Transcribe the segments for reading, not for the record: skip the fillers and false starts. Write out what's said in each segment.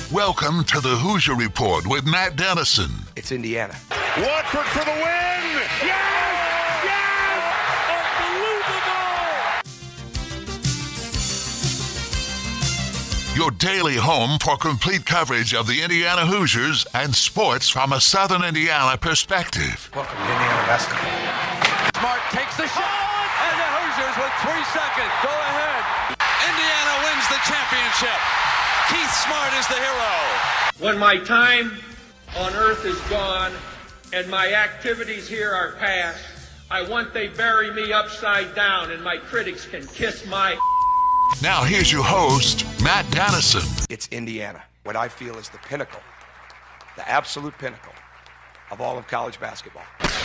Welcome to the Hoosier Report with Matt Dennison. It's Indiana. Watford for the win! Yes! Yes! Unbelievable! Your daily home for complete coverage of the Indiana Hoosiers and sports from a Southern Indiana perspective. Welcome to Indiana basketball. Smart takes the shot, and the Hoosiers with 3 seconds go ahead. Indiana wins the championship. Keith Smart is the hero. When my time on earth is gone and my activities here are past, I want they bury me upside down and my critics can kiss my... Now here's your host, Matt Dennison. It's Indiana, what I feel is the pinnacle, the absolute pinnacle of all of college basketball.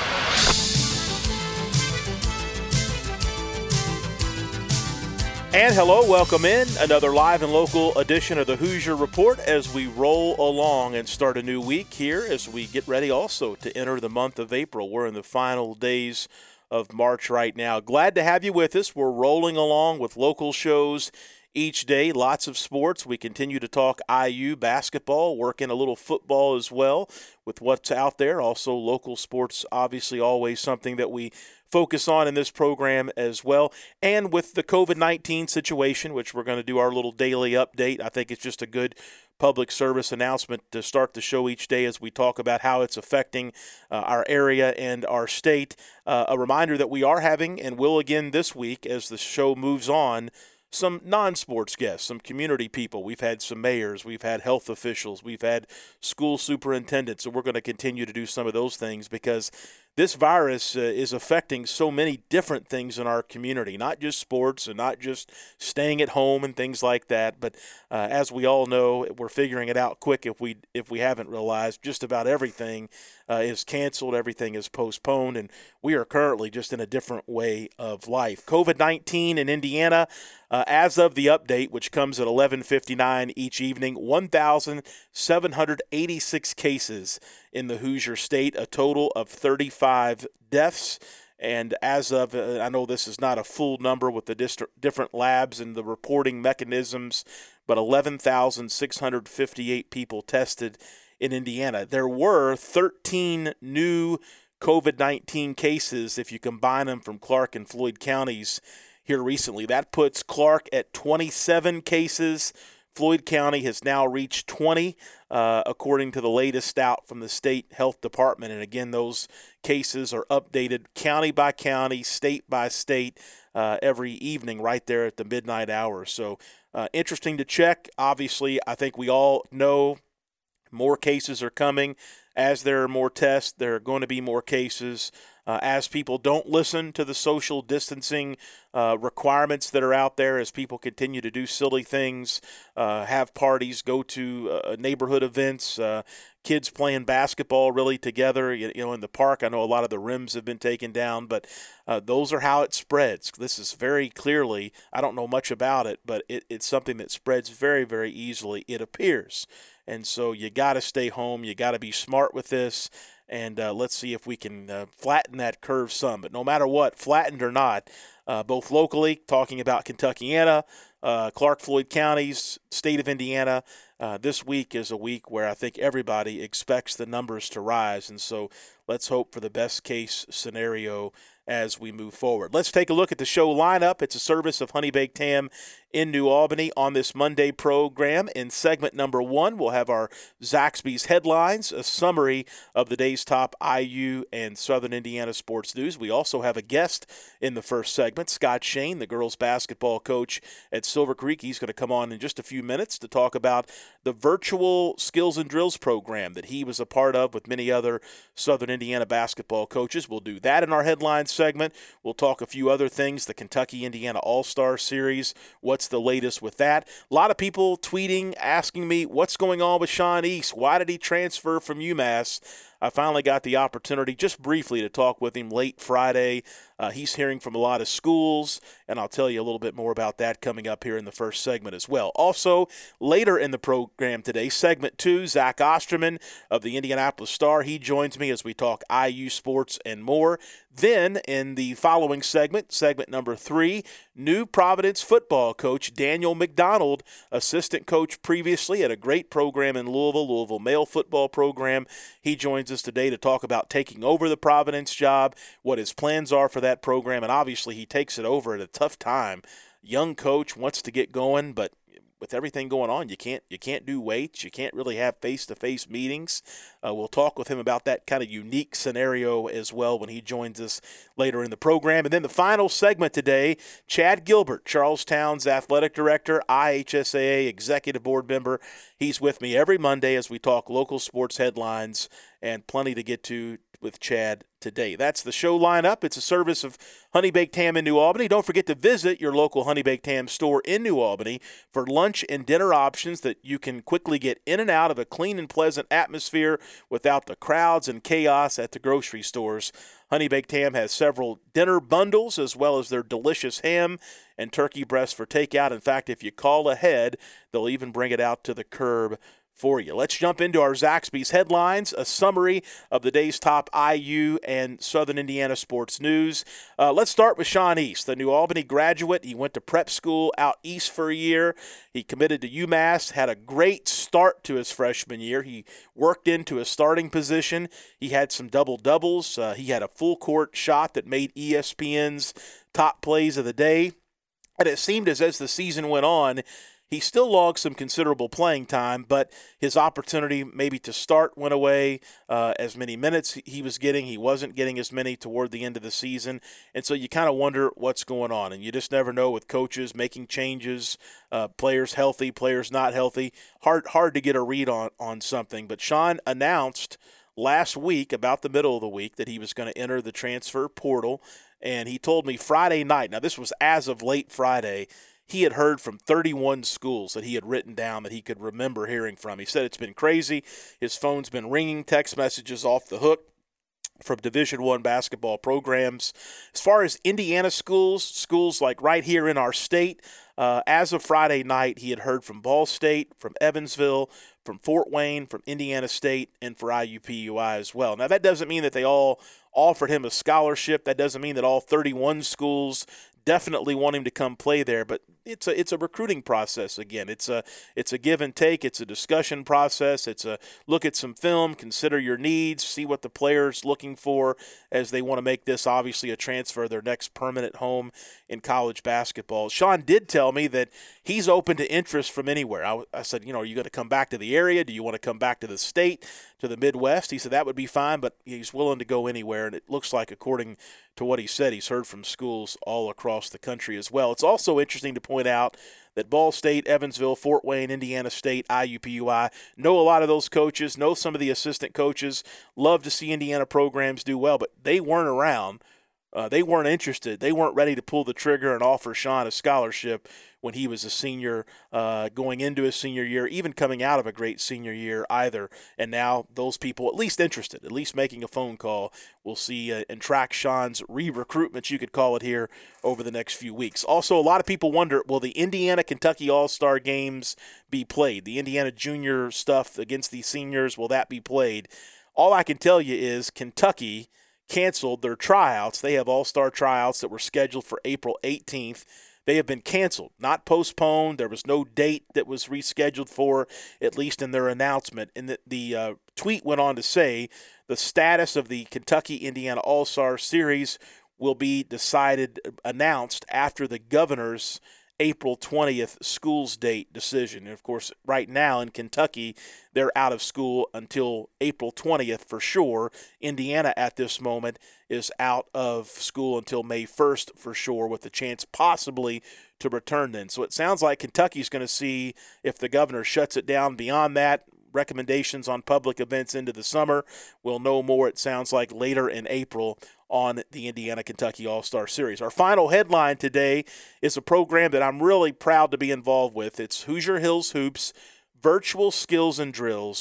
And hello, welcome in another live and local edition of the Hoosier Report as we roll along and start a new week here as we get ready also to enter the month of April. We're in the final days of March right now. Glad to have you with us. We're rolling along with local shows each day, lots of sports. We continue to talk IU basketball, working a little football as well with what's out there. Also local sports, obviously always something that we focus on in this program as well. And with the COVID-19 situation, which we're going to do our little daily update, I think it's just a good public service announcement to start the show each day as we talk about how it's affecting our area and our state. A reminder that we are having and will again this week as the show moves on, some non-sports guests, some community people. We've had some mayors, we've had health officials, we've had school superintendents, and we're going to continue to do some of those things because this virus is affecting so many different things in our community, not just sports and not just staying at home and things like that. But as we all know, we're figuring it out quick if we haven't realized just about everything is canceled, everything is postponed, and we are currently just in a different way of life. COVID-19 in Indiana, as of the update, which comes at 11:59 each evening, 1,786 cases in the Hoosier State, a total of 35 deaths. And as of, I know this is not a full number with the different labs and the reporting mechanisms, but 11,658 people tested in Indiana. There were 13 new COVID-19 cases if you combine them from Clark and Floyd counties here recently. That puts Clark at 27 cases. Floyd County has now reached 20, according to the latest out from the state health department. And again, those cases are updated county by county, state by state, every evening right there at the midnight hour. So interesting to check. Obviously, I think we all know more cases are coming. As there are more tests, there are going to be more cases. As people don't listen to the social distancing requirements that are out there, as people continue to do silly things, have parties, go to neighborhood events, kids playing basketball really together, you know, in the park. I know a lot of the rims have been taken down, but those are how it spreads. This is very clearly, I don't know much about it, but it's something that spreads very, very easily, it appears. And so you got to stay home. You got to be smart with this. And let's see if we can flatten that curve some. But no matter what, flattened or not, both locally, talking about Kentuckiana, Clark, Floyd counties, state of Indiana, this week is a week where I think everybody expects the numbers to rise. And so let's hope for the best case scenario as we move forward. Let's take a look at the show lineup. It's a service of Honey Baked Ham in New Albany on this Monday program. In segment number 1, we'll have our Zaxby's headlines, a summary of the day's top IU and Southern Indiana sports news. We also have a guest in the first segment, Scott Shane, the girls basketball coach at Silver Creek. He's going to come on in just a few minutes to talk about the virtual skills and drills program that he was a part of with many other Southern Indiana basketball coaches. We'll do that in our headlines segment. We'll talk a few other things, the Kentucky-Indiana All-Star Series, what's the latest with that. A lot of people tweeting, asking me, what's going on with Sean East? Why did he transfer from UMass? I finally got the opportunity just briefly to talk with him late Friday He's hearing from a lot of schools, and I'll tell you a little bit more about that coming up here in the first segment as well. Also, later in the program today, segment 2, Zach Osterman of the Indianapolis Star. He joins me as we talk IU sports and more. Then, in the following segment, segment number 3, new Providence football coach Daniel McDonald, assistant coach previously at a great program in Louisville male football program. He joins us today to talk about taking over the Providence job, what his plans are for that program, and obviously he takes it over at a tough time. Young coach wants to get going, but with everything going on, you can't do weights. You can't really have face-to-face meetings. We'll talk with him about that kind of unique scenario as well when he joins us later in the program. And then the final segment today, Chad Gilbert, Charlestown's athletic director, IHSAA executive board member. He's with me every Monday as we talk local sports headlines, and plenty to get to with Chad today. That's the show lineup. It's a service of Honey Baked Ham in New Albany. Don't forget to visit your local Honey Baked Ham store in New Albany for lunch and dinner options that you can quickly get in and out of a clean and pleasant atmosphere without the crowds and chaos at the grocery stores. Honey Baked Ham has several dinner bundles as well as their delicious ham and turkey breast for takeout. In fact, if you call ahead, they'll even bring it out to the curb for you. Let's jump into our Zaxby's headlines, a summary of the day's top IU and Southern Indiana sports news. Let's start with Sean East, the New Albany graduate. He went to prep school out east for a year. He committed to UMass, had a great start to his freshman year. He worked into a starting position. He had some double-doubles. He had a full-court shot that made ESPN's top plays of the day. And it seemed as the season went on, he still logged some considerable playing time, but his opportunity maybe to start went away. As many minutes he was getting, he wasn't getting as many toward the end of the season. And so you kind of wonder what's going on. And you just never know with coaches making changes, players healthy, players not healthy. Hard to get a read on something. But Sean announced last week, about the middle of the week, that he was going to enter the transfer portal. And he told me Friday night, now this was as of late Friday, he had heard from 31 schools that he had written down that he could remember hearing from. He said it's been crazy. His phone's been ringing, text messages off the hook from Division I basketball programs. As far as Indiana schools like right here in our state, as of Friday night, he had heard from Ball State, from Evansville, from Fort Wayne, from Indiana State, and for IUPUI as well. Now, that doesn't mean that they all offered him a scholarship. That doesn't mean that all 31 schools definitely want him to come play there, but it's a recruiting process again. It's a give and take. It's a discussion process. It's a look at some film, consider your needs, see what the player's looking for as they want to make this obviously a transfer, their next permanent home in college basketball. Sean did tell me that he's open to interest from anywhere. I said, are you going to come back to the area? Do you want to come back to the state, to the Midwest? He said that would be fine, but he's willing to go anywhere, and it looks like, according to what he said, he's heard from schools all across the country as well. It's also interesting to point out that Ball State, Evansville, Fort Wayne, Indiana State, IUPUI, know a lot of those coaches, know some of the assistant coaches, love to see Indiana programs do well, but they weren't around. They weren't interested. They weren't ready to pull the trigger and offer Sean a scholarship when he was a senior, going into his senior year, even coming out of a great senior year either. And now those people, at least interested, at least making a phone call, we'll see and track Sean's re-recruitment, you could call it, here over the next few weeks. Also, a lot of people wonder, will the Indiana-Kentucky All-Star games be played? The Indiana junior stuff against the seniors, will that be played? All I can tell you is Kentucky canceled their tryouts. They have all-star tryouts that were scheduled for April 18th. They have been canceled, not postponed. There was no date that was rescheduled for, at least in their announcement. And the tweet went on to say the status of the Kentucky-Indiana All-Star Series will be announced after the governor's April 20th school's date decision. And, of course, right now in Kentucky, they're out of school until April 20th for sure. Indiana at this moment is out of school until May 1st for sure, with the chance possibly to return then. So it sounds like Kentucky's going to see if the governor shuts it down beyond that. Recommendations on public events into the summer. We'll know more, it sounds like, later in April on the Indiana-Kentucky All-Star Series. Our final headline today is a program that I'm really proud to be involved with. It's Hoosier Hills Hoops Virtual Skills and Drills.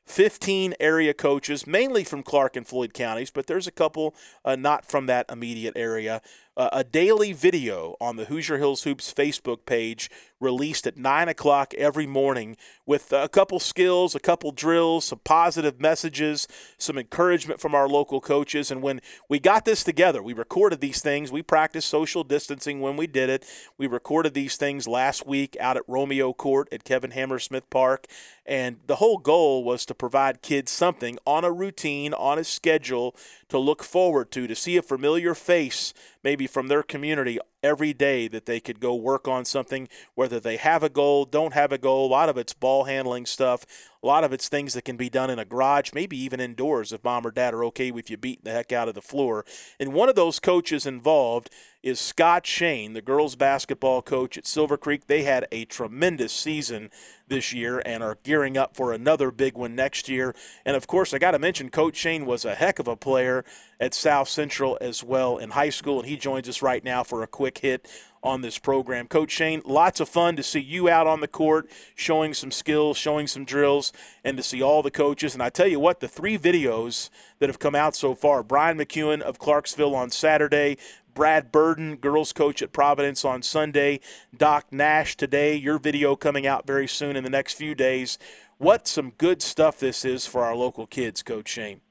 15 area coaches, mainly from Clark and Floyd counties, but there's a couple not from that immediate area. A daily video on the Hoosier Hills Hoops Facebook page released at 9 o'clock every morning with a couple skills, a couple drills, some positive messages, some encouragement from our local coaches. And when we got this together, we recorded these things. We practiced social distancing when we did it. We recorded these things last week out at Romeo Court at Kevin Hammersmith Park. And the whole goal was to provide kids something on a routine, on a schedule to look forward to see a familiar face maybe from their community every day that they could go work on something, whether they have a goal, don't have a goal. A lot of it's ball handling stuff. A lot of it's things that can be done in a garage, maybe even indoors if mom or dad are okay with you beating the heck out of the floor. And one of those coaches involved is Scott Shane, the girls basketball coach at Silver Creek. They had a tremendous season this year and are gearing up for another big one next year. And, of course, I got to mention Coach Shane was a heck of a player at South Central as well in high school, and he joins us right now for a quick hit on this program. Coach Shane, lots of fun to see you out on the court showing some skills, showing some drills, and to see all the coaches. And I tell you what, the 3 videos that have come out so far, Brian McEwen of Clarksville on Saturday, Brad Burden, girls coach at Providence on Sunday, Doc Nash today, your video coming out very soon in the next few days. What some good stuff this is for our local kids, Coach Shane.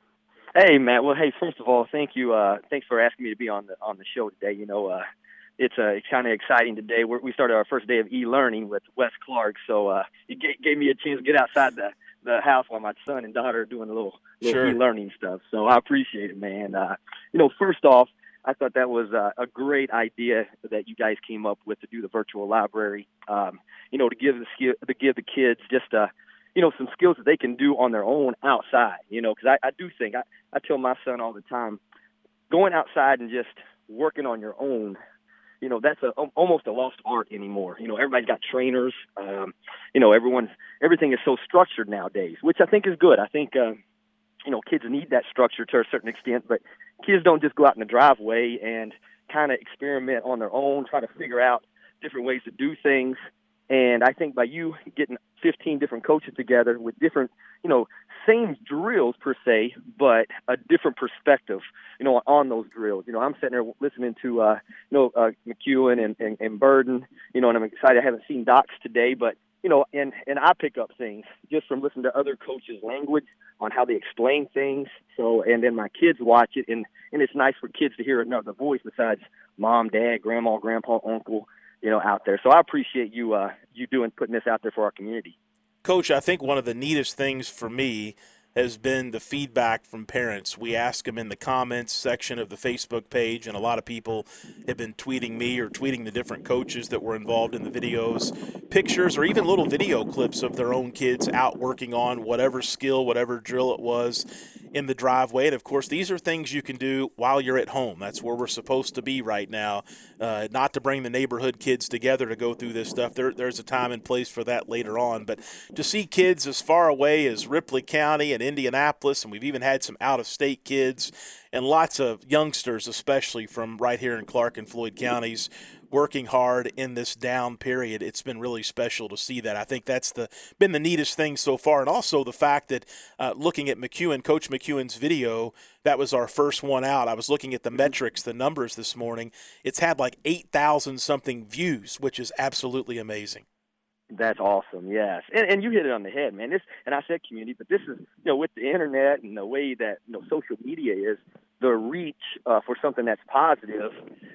Hey, Matt. Well, hey, first of all, thank you. Thanks for asking me to be on the show today. You know, it's kind of exciting today. We started our first day of e-learning with Wes Clark, so it gave me a chance to get outside the house while my son and daughter are doing a little Sure. e-learning stuff. So I appreciate it, man. You know, first off, I thought that was a great idea that you guys came up with to do the virtual library. You know, to give the kids just you know, some skills that they can do on their own outside. You know, because I do think I tell my son all the time, going outside and just working on your own. You know, that's almost a lost art anymore. You know, everybody's got trainers. You know, everything is so structured nowadays, which I think is good. I think, you know, kids need that structure to a certain extent, but kids don't just go out in the driveway and kind of experiment on their own, try to figure out different ways to do things. And I think by you getting 15 different coaches together with different, you know, same drills per se, but a different perspective, you know, on those drills. You know, I'm sitting there listening to, McEwen and Burden, you know, and I'm excited. I haven't seen Docs today, but, you know, and I pick up things just from listening to other coaches' language on how they explain things. So, and then my kids watch it, and it's nice for kids to hear another voice besides mom, dad, grandma, grandpa, uncle, you know, out there. So I appreciate you putting this out there for our community. Coach, I think one of the neatest things for me has been the feedback from parents. We ask them in the comments section of the Facebook page, and a lot of people have been tweeting me or tweeting the different coaches that were involved in the videos, pictures or even little video clips of their own kids out working on whatever skill, whatever drill it was in the driveway. And, of course, these are things you can do while you're at home. That's where we're supposed to be right now, not to bring the neighborhood kids together to go through this stuff. There's a time and place for that later on. But to see kids as far away as Ripley County and Indianapolis, and we've even had some out-of-state kids and lots of youngsters, especially from right here in Clark and Floyd counties, working hard in this down period. It's been really special to see that. I think that's been the neatest thing so far. And also the fact that looking at Coach McEwen's video, that was our first one out. I was looking at the metrics, the numbers this morning. It's had like 8,000 something views, which is absolutely amazing. That's awesome, yes. And you hit it on the head, man. And I said community, but this is, you know, with the internet and the way that, you know, social media is, the reach for something that's positive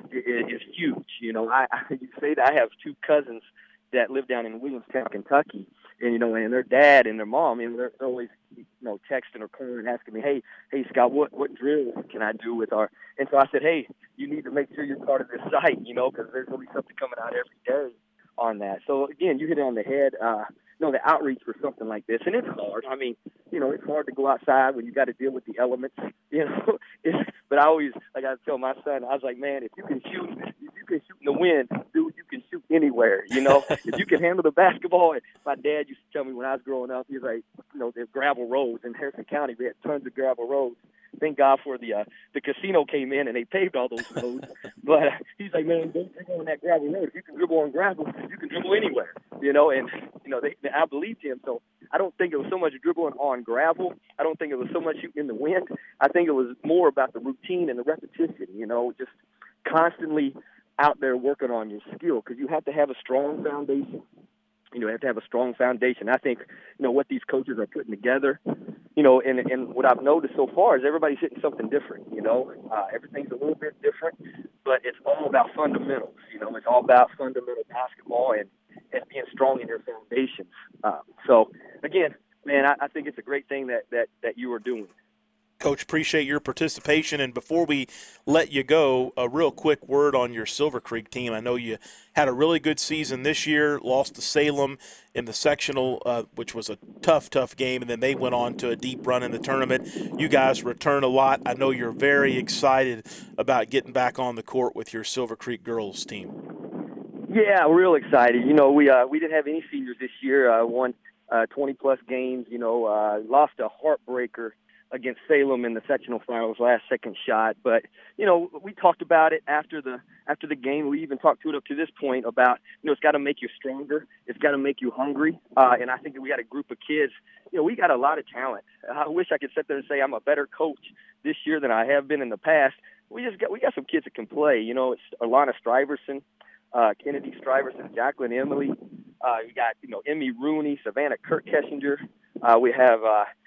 is huge. You know, you say that I have 2 cousins that live down in Williamstown, Kentucky, and, you know, and their dad and their mom, and they're always, you know, texting or calling and asking me, hey, Scott, what drill can I do with our? And so I said, hey, you need to make sure you're part of this site, you know, because there's going to be something coming out every day on that. So again, you hit it on the head. You know, the outreach for something like this, and it's hard. I mean, you know, it's hard to go outside when you got to deal with the elements. You know, but I always, like I tell my son, I was like, man, if you can shoot in the wind, dude, you can shoot anywhere. You know, if you can handle the basketball. And my dad used to tell me when I was growing up, he was like, you know, there's gravel roads in Harrison County. We had tons of gravel roads. Thank God for the casino came in and they paved all those roads. But he's like, man, don't dribble on that gravel road. If you can dribble on gravel, you can dribble anywhere. You know, and you know, I believed him. So I don't think it was so much dribbling on gravel. I don't think it was so much shooting in the wind. I think it was more about the routine and the repetition, just constantly out there working on your skill, because you have to have a strong foundation. You have to have a strong foundation. I think, what these coaches are putting together, and what I've noticed so far is everybody's hitting something different, everything's a little bit different, but it's all about fundamentals. It's all about fundamental basketball and being strong in your foundations. So, again, man, I think it's a great thing that you are doing. Coach, appreciate your participation. And before we let you go, a real quick word on your Silver Creek team. I know you had a really good season this year, lost to Salem in the sectional, which was a tough game, and then they went on to a deep run in the tournament. You guys return a lot. I know you're very excited about getting back on the court with your Silver Creek girls team. Yeah, real excited. We didn't have any seniors this year. Won 20-plus games, lost a heartbreaker against Salem in the sectional finals, last second shot. But, we talked about it after the game. We even talked to it up to this point about, it's got to make you stronger. It's got to make you hungry. And I think that we got a group of kids. We got a lot of talent. I wish I could sit there and say I'm a better coach this year than I have been in the past. We got some kids that can play. It's Alana Stuyvesant, Kennedy Stuyvesant, Jacqueline Emily. You got, Emmy Rooney, Savannah Kirk Kessinger. We have,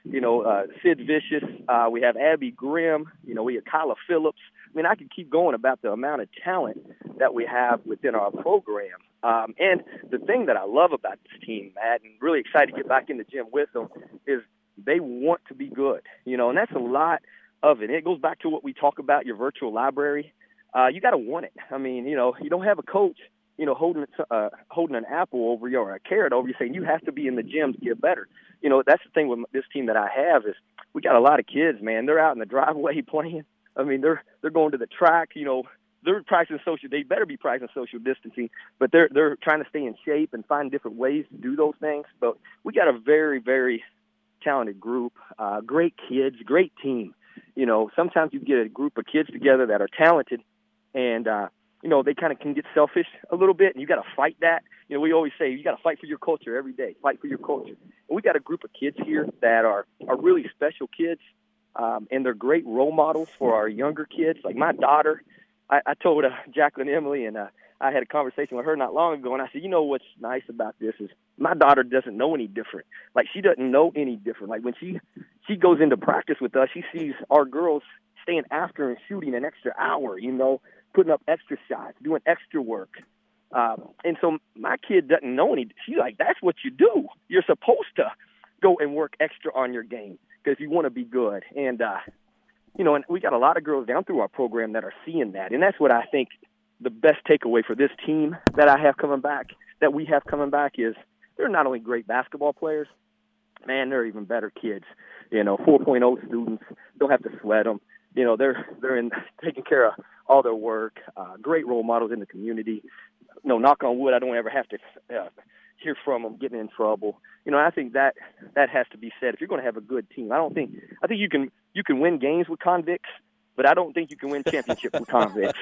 Sid Vicious. We have Abby Grimm. We have Kyla Phillips. I mean, I could keep going about the amount of talent that we have within our program. And the thing that I love about this team, Matt, and really excited to get back in the gym with them, is they want to be good. And that's a lot of it. It goes back to what we talk about, your virtual library. You got to want it. I mean, you don't have a coach, holding an apple over you or a carrot over you saying you have to be in the gym to get better. That's the thing with this team that I have is we got a lot of kids, man. They're out in the driveway playing. I mean, they're going to the track, they're practicing they better be practicing social distancing, but they're trying to stay in shape and find different ways to do those things. But we got a very, very talented group, great kids, great team. Sometimes you get a group of kids together that are talented and, they kind of can get selfish a little bit, and you got to fight that. We always say you got to fight for your culture every day, fight for your culture. And we got a group of kids here that are really special kids, and they're great role models for our younger kids. Like my daughter, I told Jacqueline Emily, and I had a conversation with her not long ago, and I said, what's nice about this is my daughter doesn't know any different. Like she doesn't know any different. Like when she goes into practice with us, she sees our girls staying after and shooting an extra hour, putting up extra shots, doing extra work. And so my kid doesn't know any. She's like, that's what you do. You're supposed to go and work extra on your game because you want to be good. And, and we got a lot of girls down through our program that are seeing that. And that's what I think the best takeaway for this team that we have coming back is they're not only great basketball players, man, they're even better kids. 4.0 students, don't have to sweat them. They're in taking care of all their work, great role models in the community. Knock on wood, I don't ever have to hear from them getting in trouble. I think that has to be said. If you're going to have a good team, I think you can win games with convicts, but I don't think you can win championships with convicts.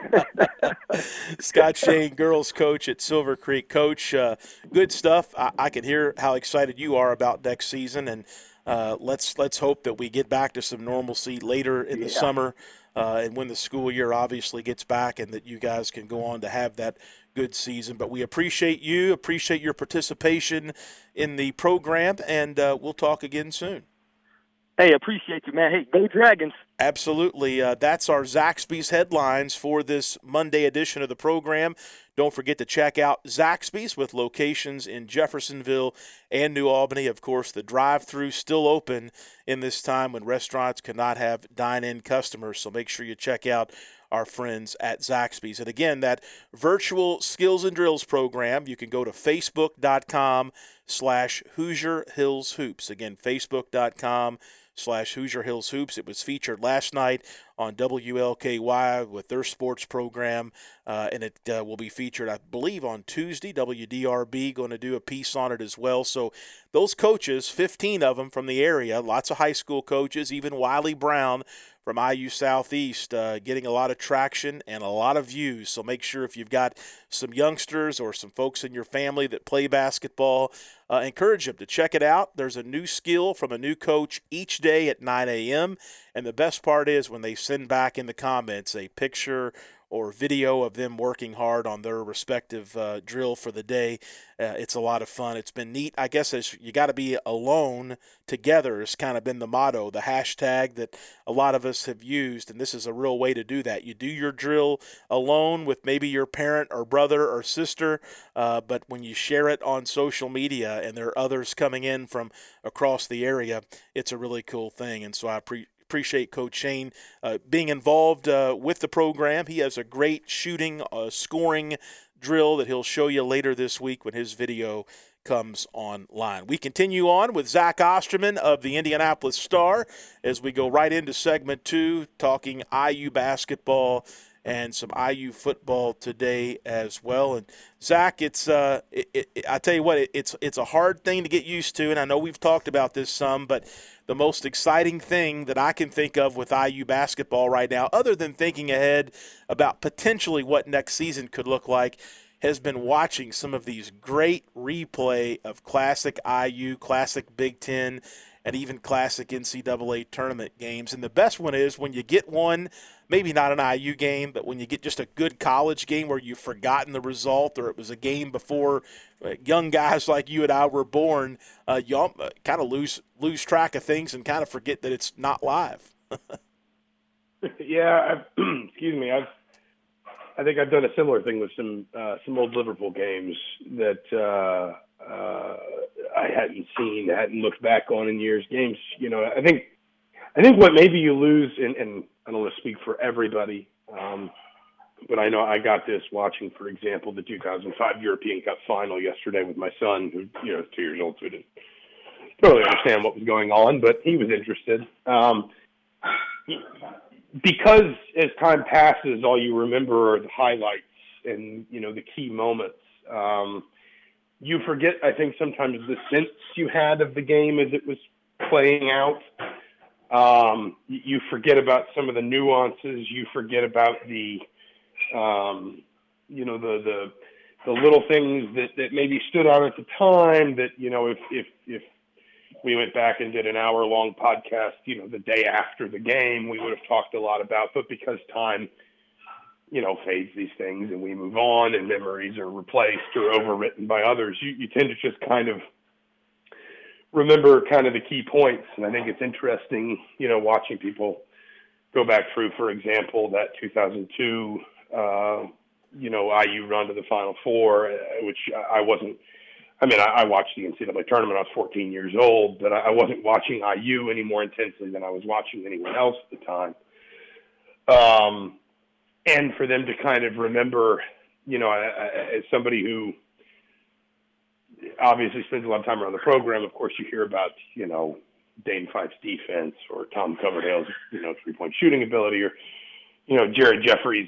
Scott Shane, girls coach at Silver Creek. Coach, good stuff. I can hear how excited you are about next season, and let's hope that we get back to some normalcy later in the summer and when the school year obviously gets back, and that you guys can go on to have that good season. But we appreciate your participation in the program, and we'll talk again soon. Hey, appreciate you, man. Hey, go Dragons. Absolutely. That's our Zaxby's headlines for this Monday edition of the program. Don't forget to check out Zaxby's with locations in Jeffersonville and New Albany. Of course, the drive-thru still open in this time when restaurants cannot have dine-in customers. So make sure you check out our friends at Zaxby's. And again, that virtual skills and drills program, you can go to facebook.com/Hoosier Hills Hoops. Again, facebook.com/Hoosier Hills Hoops. It was featured last night on WLKY with their sports program, and it will be featured, I believe, on Tuesday. WDRB going to do a piece on it as well. So those coaches, 15 of them from the area, lots of high school coaches, even Wiley Brown from IU Southeast, getting a lot of traction and a lot of views. So make sure if you've got some youngsters or some folks in your family that play basketball, encourage them to check it out. There's a new skill from a new coach each day at 9 a.m., and the best part is when they send back in the comments a picture or video of them working hard on their respective drill for the day. It's a lot of fun. It's been neat. I guess as you got to be alone together has kind of been the motto, the hashtag that a lot of us have used, and this is a real way to do that. You do your drill alone with maybe your parent or brother or sister, but when you share it on social media and there are others coming in from across the area, it's a really cool thing. And so I appreciate Coach Shane being involved with the program. He has a great shooting, scoring drill that he'll show you later this week when his video comes online. We continue on with Zach Osterman of the Indianapolis Star as we go right into segment 2, talking IU basketball and some IU football today as well. And Zach, I tell you what, it's a hard thing to get used to, and I know we've talked about this some, but the most exciting thing that I can think of with IU basketball right now, other than thinking ahead about potentially what next season could look like, has been watching some of these great replay of classic IU, classic Big Ten, and even classic NCAA tournament games. And the best one is when you get one, maybe not an IU game, but when you get just a good college game where you've forgotten the result or it was a game before young guys like you and I were born, you kind of lose track of things and kind of forget that it's not live. Yeah, excuse me. I think I've done a similar thing with some old Liverpool games that I hadn't seen, hadn't looked back on in years. Games, I think what maybe you lose, and I don't want to speak for everybody, but I know I got this watching, for example, the 2005 European Cup final yesterday with my son, who 2 years old, so didn't totally understand what was going on, but he was interested. Because as time passes, all you remember are the highlights and, the key moments. You forget, I think, sometimes the sense you had of the game as it was playing out. You forget about some of the nuances. You forget about the little things that maybe stood out at the time that, if we went back and did an hour-long podcast, the day after the game, we would have talked a lot about. But because time, fades these things and we move on and memories are replaced or overwritten by others, you tend to just kind of remember kind of the key points. And I think it's interesting, watching people go back through, for example, that 2002, IU run to the Final Four, which I wasn't. I watched the NCAA tournament. I was 14 years old, but I wasn't watching IU any more intensely than I was watching anyone else at the time. And for them to kind of remember, as somebody who obviously spends a lot of time around the program, of course you hear about, Dane Fife's defense or Tom Coverdale's, three-point shooting ability or, Jared Jeffries,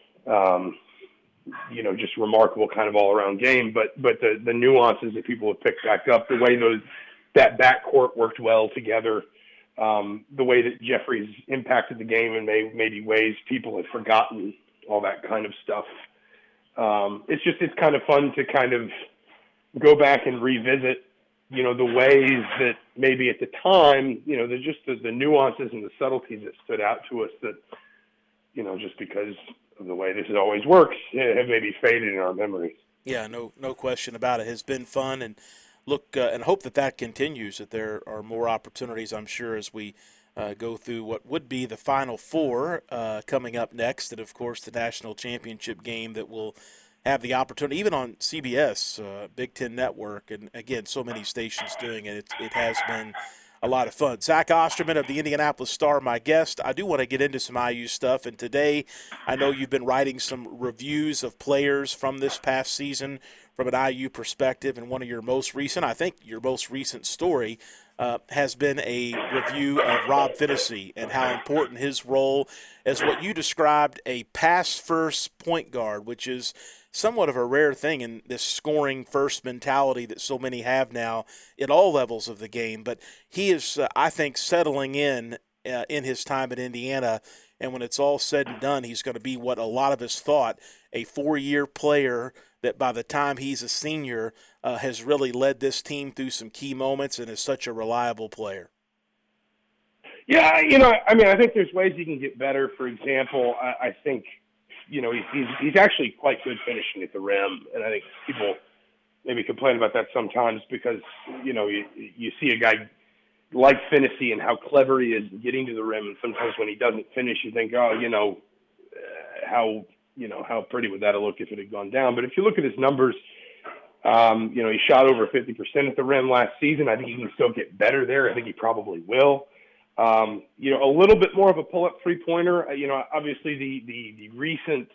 just remarkable kind of all-around game. But the nuances that people have picked back up, the way that backcourt worked well together, the way that Jeffries impacted the game in maybe ways people have forgotten, all that kind of stuff. It's kind of fun to kind of go back and revisit, the ways that maybe at the time, the nuances and the subtleties that stood out to us that, just because of the way this always works, have maybe faded in our memories. Yeah, no question about it. It has been fun, and look and hope that continues, that there are more opportunities, I'm sure, as we go through what would be the Final Four coming up next, and, of course, the national championship game that will have the opportunity, even on CBS, Big Ten Network, and, again, so many stations doing it. It has been a lot of fun. Zach Osterman of the Indianapolis Star, my guest. I do want to get into some IU stuff, and today I know you've been writing some reviews of players from this past season from an IU perspective, and one of your most recent story has been a review of Rob Phinisee and how important his role as what you described a pass-first point guard, which is somewhat of a rare thing in this scoring-first mentality that so many have now at all levels of the game. But he is, I think, settling in his time at Indiana, and when it's all said and done, he's going to be what a lot of us thought, a 4-year player that by the time he's a senior has really led this team through some key moments and is such a reliable player. Yeah, I think there's ways he can get better. For example, I think, he's actually quite good finishing at the rim, and I think people maybe complain about that sometimes because, you see a guy like Phinisee and how clever he is getting to the rim, and sometimes when he doesn't finish, you think, how pretty would that have looked if it had gone down? But if you look at his numbers, he shot over 50% at the rim last season. I think he can still get better there. I think he probably will. A little bit more of a pull-up three-pointer. Obviously the recent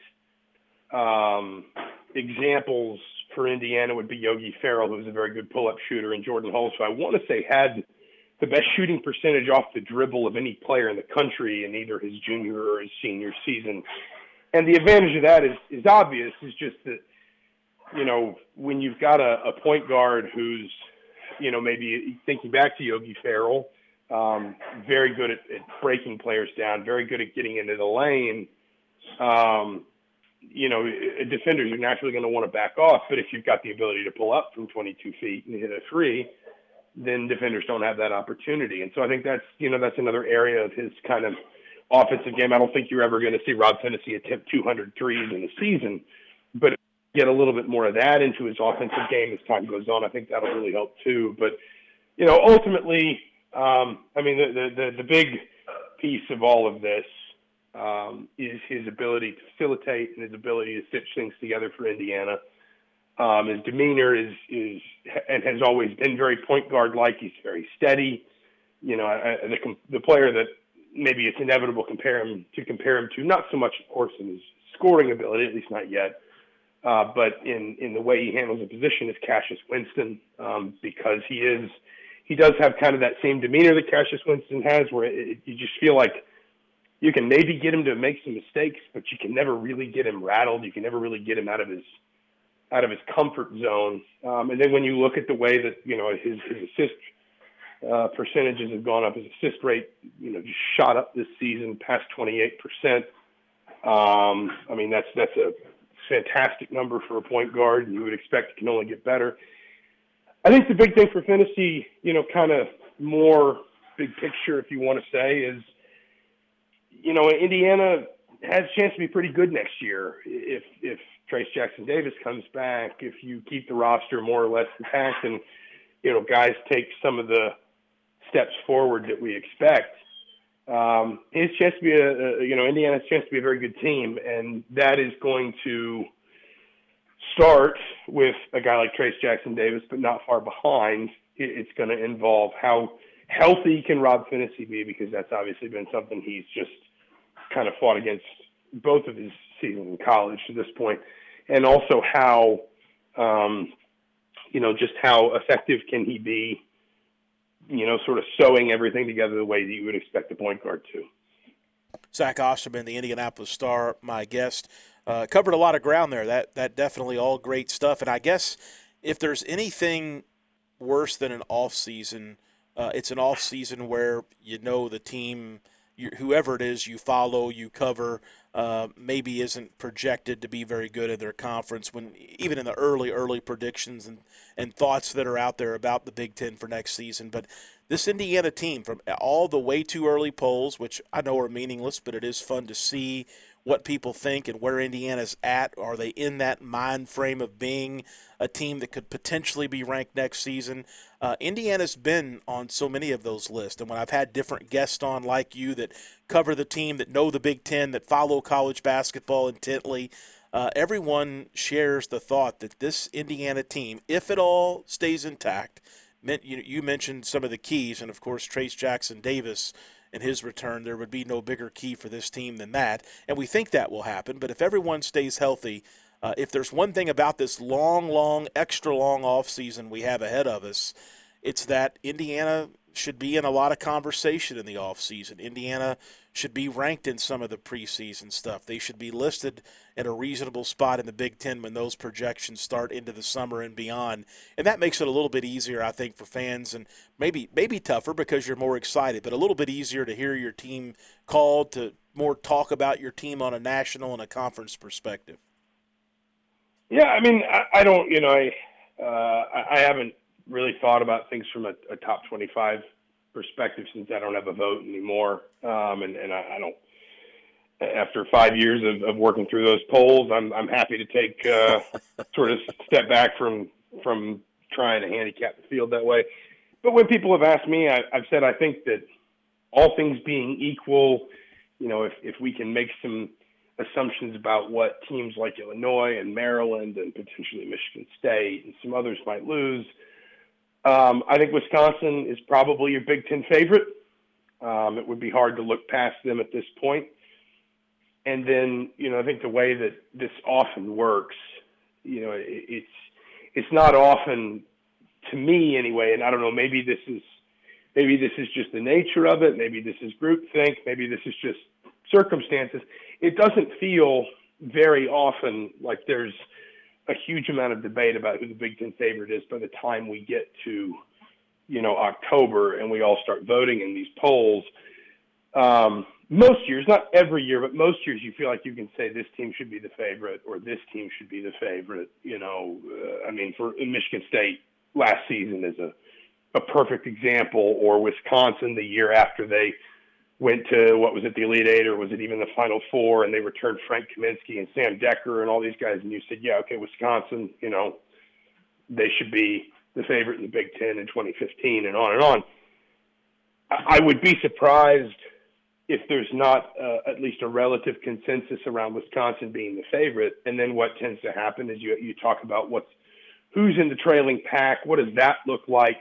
examples for Indiana would be Yogi Ferrell, who was a very good pull-up shooter, and Jordan Hulse, who I want to say had the best shooting percentage off the dribble of any player in the country in either his junior or his senior season. And the advantage of that is obvious. It's just that, when you've got a point guard who's, maybe thinking back to Yogi Ferrell, very good at breaking players down, very good at getting into the lane, defenders are naturally going to want to back off. But if you've got the ability to pull up from 22 feet and hit a three, then defenders don't have that opportunity. And so I think that's another area of his kind of offensive game. I don't think you're ever going to see Rob Phinisee attempt 200 threes in a season, but get a little bit more of that into his offensive game as time goes on. I think that'll really help too. But, ultimately, the big piece of all of this is his ability to facilitate and his ability to stitch things together for Indiana. His demeanor is and has always been very point guard like. He's very steady. The player that maybe it's inevitable to compare him to, not so much, of course, in his scoring ability, at least not yet, but in the way he handles a position is Cassius Winston, because he does have kind of that same demeanor that Cassius Winston has, where you just feel like you can maybe get him to make some mistakes, but you can never really get him rattled. You can never really get him out of his comfort zone. And then when you look at the way that, his assist percentages have gone up, his assist rate, just shot up this season past 28%. That's a fantastic number for a point guard, and you would expect it can only get better. I think the big thing for Phinisee, kind of more big picture, if you want to say, is, Indiana has a chance to be pretty good next year if Trayce Jackson-Davis comes back, if you keep the roster more or less intact and, guys take some of the steps forward that we expect. His chance to be Indiana's chance to be a very good team, and that is going to start with a guy like Trayce Jackson-Davis, but not far behind. It's going to involve how healthy can Rob Phinisee be, because that's obviously been something he's just kind of fought against both of his seasons in college to this point, and also how, just how effective can he be, sort of sewing everything together the way that you would expect a point guard to. Zach Osterman, the Indianapolis Star, my guest, covered a lot of ground there. That definitely all great stuff. And I guess if there's anything worse than an off season, it's an off season where the team, whoever it is you follow, you cover, maybe isn't projected to be very good in their conference, when even in the early predictions and thoughts that are out there about the Big Ten for next season. But this Indiana team, from all the way too early polls, which I know are meaningless, but it is fun to see what people think and where Indiana's at. Are they in that mind frame of being a team that could potentially be ranked next season? Indiana's been on so many of those lists, and when I've had different guests on like you that cover the team, that know the Big Ten, that follow college basketball intently, everyone shares the thought that this Indiana team, if it all stays intact, you mentioned some of the keys, and of course Trayce Jackson-Davis and his return, there would be no bigger key for this team than that, and we think that will happen. But if everyone stays healthy, if there's one thing about this long, extra long offseason we have ahead of us, it's that Indiana should be in a lot of conversation in the offseason. Indiana should be ranked in some of the preseason stuff. They should be listed at a reasonable spot in the Big Ten when those projections start into the summer and beyond. And that makes it a little bit easier, I think, for fans, and maybe tougher because you're more excited, but a little bit easier to hear your team called, to more talk about your team on a national and a conference perspective. Yeah, I mean, I don't, I haven't really thought about things from a top 25 perspective since I don't have a vote anymore. And I don't, after 5 years of working through those polls, I'm happy to take sort of step back from trying to handicap the field that way. But when people have asked me, I've said I think that all things being equal, if we can make some assumptions about what teams like Illinois and Maryland and potentially Michigan State and some others might lose, I think Wisconsin is probably your Big Ten favorite. It would be hard to look past them at this point. And then, I think the way that this often works, it's not often, to me anyway, and I don't know, maybe this is just the nature of it. Maybe this is groupthink. Maybe this is just circumstances. It doesn't feel very often like there's a huge amount of debate about who the Big Ten favorite is by the time we get to, October and we all start voting in these polls. Most years, not every year, but most years you feel like you can say this team should be the favorite or this team should be the favorite. For Michigan State last season is a perfect example, or Wisconsin the year after they went to, the Elite Eight, or was it even the Final Four, and they returned Frank Kaminsky and Sam Decker and all these guys, and you said, yeah, okay, Wisconsin, they should be the favorite in the Big Ten in 2015, and on and on. I would be surprised if there's not at least a relative consensus around Wisconsin being the favorite. And then what tends to happen is you talk about who's in the trailing pack, what does that look like?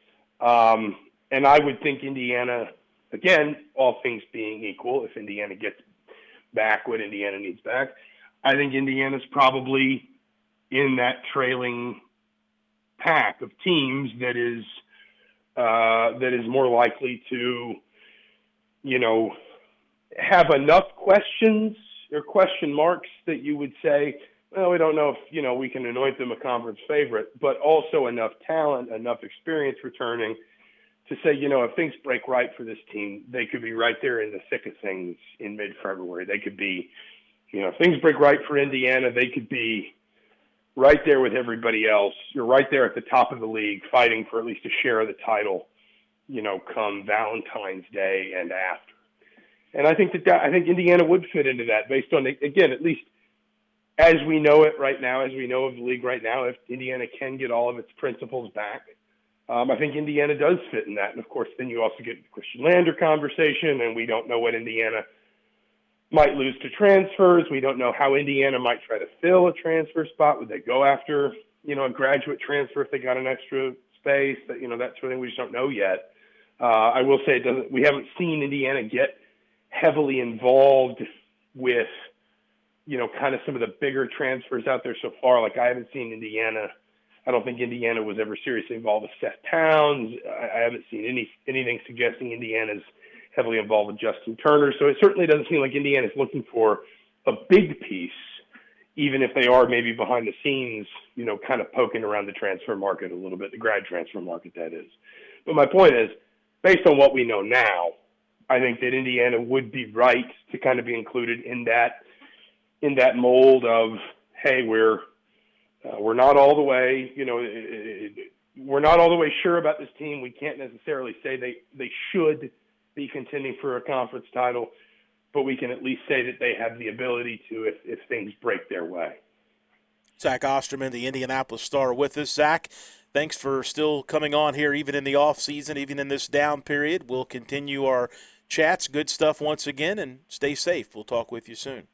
And I would think Indiana, again, all things being equal, if Indiana gets back what Indiana needs back, I think Indiana's probably in that trailing pack of teams that is more likely to, have enough questions or question marks that you would say, well, we don't know if, we can anoint them a conference favorite, but also enough talent, enough experience returning to say, if things break right for this team, they could be right there in the thick of things in mid-February. They could be, if things break right for Indiana, they could be right there with everybody else. You're right there at the top of the league fighting for at least a share of the title, come Valentine's Day and after. And I think I think Indiana would fit into that based on, again, at least as we know it right now, as we know of the league right now, if Indiana can get all of its principles back, I think Indiana does fit in that. And, of course, then you also get the Christian Lander conversation, and we don't know what Indiana might lose to transfers. We don't know how Indiana might try to fill a transfer spot. Would they go after, a graduate transfer if they got an extra space? That sort of thing we just don't know yet. I will say we haven't seen Indiana get heavily involved with, kind of some of the bigger transfers out there so far. Like I haven't seen Indiana. I don't think Indiana was ever seriously involved with Seth Towns. I haven't seen anything suggesting Indiana's heavily involved with Justin Turner. So it certainly doesn't seem like Indiana's looking for a big piece, even if they are maybe behind the scenes, kind of poking around the transfer market a little bit, the grad transfer market, that is. But my point is, based on what we know now, I think that Indiana would be right to kind of be included in that mold of, hey, we're not all the way, we're not all the way sure about this team. We can't necessarily say they should be contending for a conference title, but we can at least say that they have the ability to if things break their way. Zach Osterman, the Indianapolis Star, with us. Zach, thanks for still coming on here, even in the off season, even in this down period. We'll continue our chats. Good stuff once again, and stay safe. We'll talk with you soon.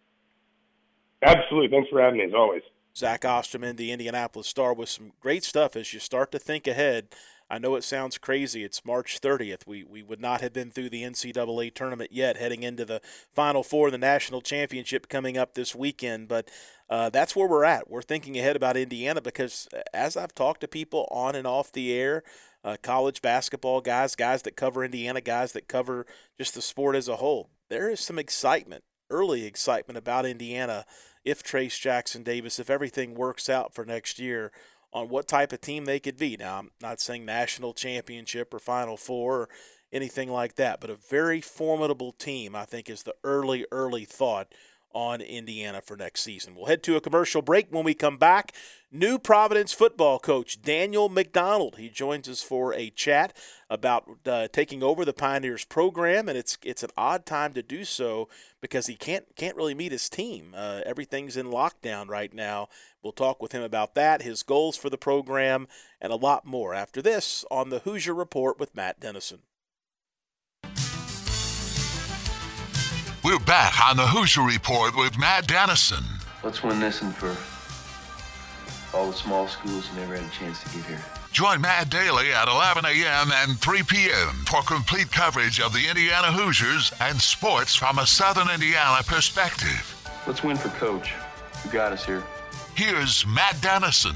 Absolutely. Thanks for having me, as always. Zach Osterman, the Indianapolis Star, with some great stuff as you start to think ahead. I know it sounds crazy. It's March 30th. We would not have been through the NCAA tournament yet, heading into the Final Four, the national championship coming up this weekend. But that's where we're at. We're thinking ahead about Indiana because as I've talked to people on and off the air, college basketball guys that cover Indiana, guys that cover just the sport as a whole, there is some excitement, early excitement about Indiana if Trace Jackson Davis, if everything works out for next year, on what type of team they could be. Now, I'm not saying national championship or Final Four or anything like that, but a very formidable team, I think, is the early thought on Indiana for next season. We'll head to a commercial break. When we come back, new Providence football coach Daniel McDonald. He joins us for a chat about taking over the Pioneers program, and it's an odd time to do so because he can't really meet his team. Everything's in lockdown right now. We'll talk with him about that, his goals for the program, and a lot more after this on the Hoosier Report with Matt Dennison. We're back on the Hoosier Report with Matt Dennison. Let's win this one for all the small schools who never had a chance to get here. Join Matt daily at 11 a.m. and 3 p.m. for complete coverage of the Indiana Hoosiers and sports from a Southern Indiana perspective. Let's win for Coach, who got us here. Here's Matt Dennison.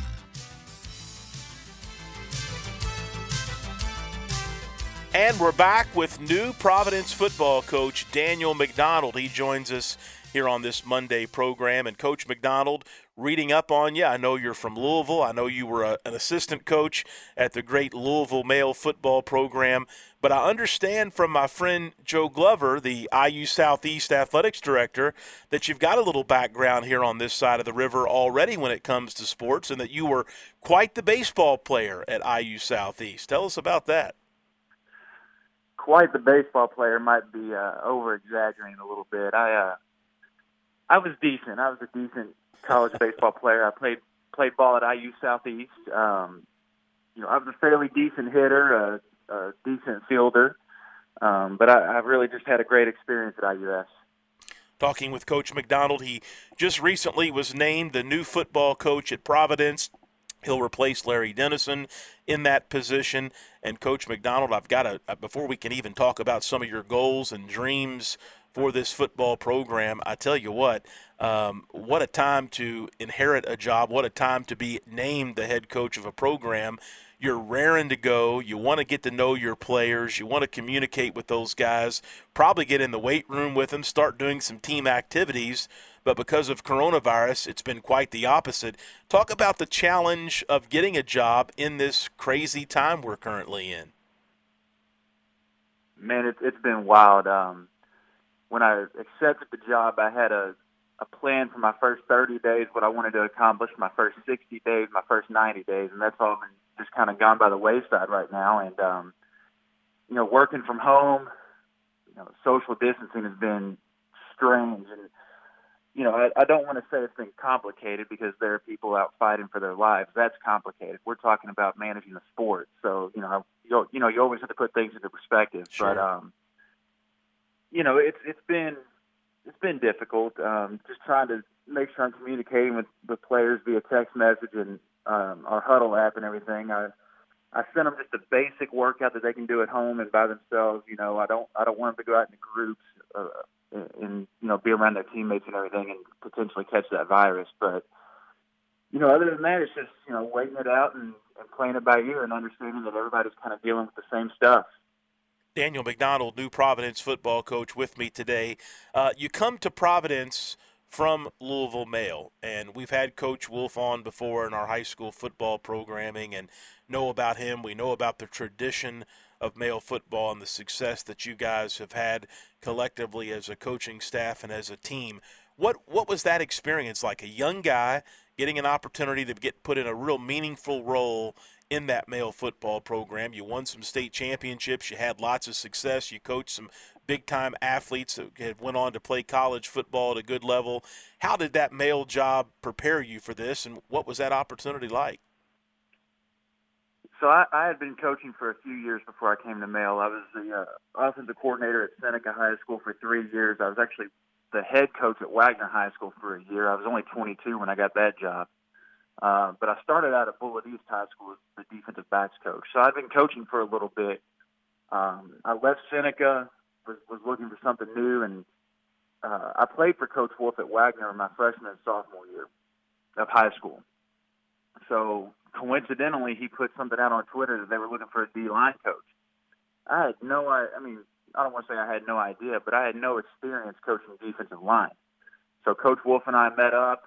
And we're back with new Providence football coach Daniel McDonald. He joins us here on this Monday program. And Coach McDonald, reading up on you, I know you're from Louisville. I know you were an assistant coach at the great Louisville male football program. But I understand from my friend Joe Glover, the IU Southeast athletics director, that you've got a little background here on this side of the river already when it comes to sports, and that you were quite the baseball player at IU Southeast. Tell us about that. Quite the baseball player might be over-exaggerating a little bit. I was decent. I was a decent college baseball player. I played ball at IU Southeast. I was a fairly decent hitter, a decent fielder, but I really just had a great experience at IUS. Talking with Coach McDonald, he just recently was named the new football coach at Providence. He'll replace Larry Dennison in that position. And Coach McDonald, I've got to, before we can even talk about some of your goals and dreams for this football program, I tell you what a time to inherit a job, what a time to be named the head coach of a program. You're raring to go. You want to get to know your players. You want to communicate with those guys, probably get in the weight room with them, start doing some team activities. But because of coronavirus, it's been quite the opposite. Talk about the challenge of getting a job in this crazy time we're currently in. Man, it's been wild. When I accepted the job, I had a plan for my first 30 days, what I wanted to accomplish my first 60 days, my first 90 days, and that's all been just kind of gone by the wayside right now. And, working from home, social distancing has been strange. And, I don't want to say it's been complicated because there are people out fighting for their lives. That's complicated. We're talking about managing the sport. So, you always have to put things into perspective. Sure. But, it's been difficult. Just trying to make sure I'm communicating with the players via text message and our Huddle app and everything. I send them just a basic workout that they can do at home and by themselves. I don't want them to go out in groups and be around their teammates and everything and potentially catch that virus. But other than that, it's just waiting it out and playing it by ear and understanding that everybody's kind of dealing with the same stuff. Daniel McDonald, new Providence football coach, with me today. You come to Providence from Louisville Male, and we've had Coach Wolf on before in our high school football programming and know about him. We know about the tradition of male football and the success that you guys have had collectively as a coaching staff and as a team. What was that experience like? A young guy getting an opportunity to get put in a real meaningful role in that male football program. You won some state championships. You had lots of success. You coached some big-time athletes that had went on to play college football at a good level. How did that male job prepare you for this, and what was that opportunity like? So I had been coaching for a few years before I came to Male. I was the offensive coordinator at Seneca High School for 3 years. I was actually the head coach at Wagner High School for a year. I was only 22 when I got that job. But I started out at Bullitt East High School as the defensive backs coach. So I've been coaching for a little bit. I left Seneca, was looking for something new, and I played for Coach Wolf at Wagner my freshman and sophomore year of high school. So coincidentally, he put something out on Twitter that they were looking for a D-line coach. I had no idea. I mean, I don't want to say I had no idea, but I had no experience coaching defensive line. So Coach Wolf and I met up,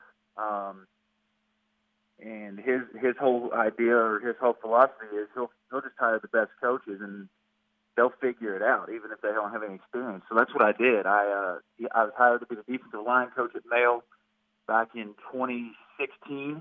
and his whole idea or his whole philosophy is he'll just hire the best coaches. And they'll figure it out, even if they don't have any experience. So that's what I did. I was hired to be the defensive line coach at Male back in 2016.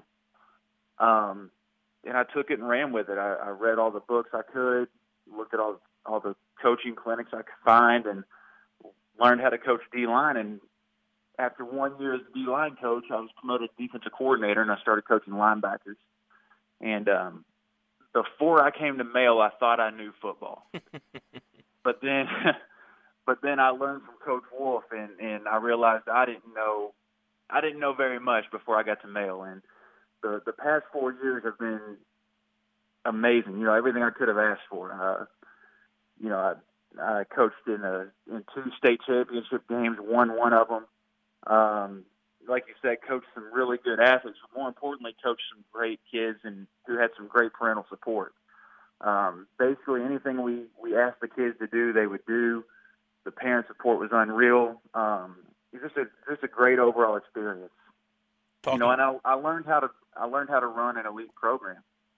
And I took it and ran with it. I read all the books I could, looked at all the coaching clinics I could find, and learned how to coach D-line. And after 1 year as a D-line coach, I was promoted to defensive coordinator, and I started coaching linebackers. And before I came to Male, I thought I knew football. but then I learned from Coach Wolf, and I realized I didn't know very much before I got to Male. And the past 4 years have been amazing. You know, everything I could have asked for. You know, I coached in 2 state championship games, won one of them. Like you said, coached some really good athletes, but more importantly, coached some great kids and who had some great parental support. Basically, anything we asked the kids to do, they would do. The parent support was unreal. It was just a great overall experience. You know, and I learned how to run an elite program.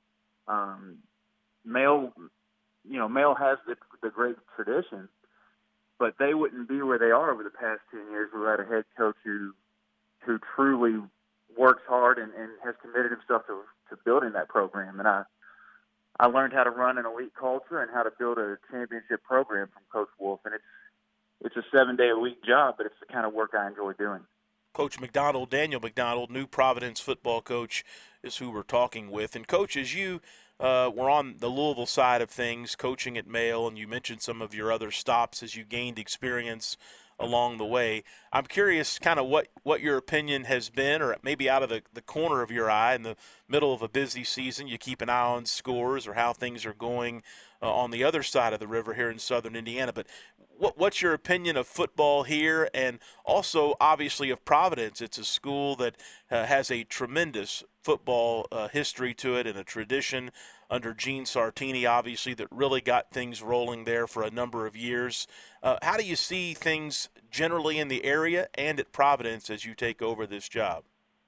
Male has the great tradition, but they wouldn't be where they are over the past 10 years without a head coach who truly works hard and has committed himself to building that program. And I learned how to run an elite culture and how to build a championship program from Coach Wolf. And it's a 7-day-a-week job, but it's the kind of work I enjoy doing. Coach McDonald, Daniel McDonald, new Providence football coach, is who we're talking with. And, Coach, as you were on the Louisville side of things, coaching at Male, and you mentioned some of your other stops as you gained experience along the way, I'm curious kind of what your opinion has been, or maybe out of the corner of your eye in the middle of a busy season, you keep an eye on scores or how things are going on the other side of the river here in southern Indiana. But what's your opinion of football here, and also obviously of Providence? It's a school that has a tremendous football history to it and a tradition under Gene Sartini, obviously, that really got things rolling there for a number of years. How do you see things generally in the area and at Providence as you take over this job?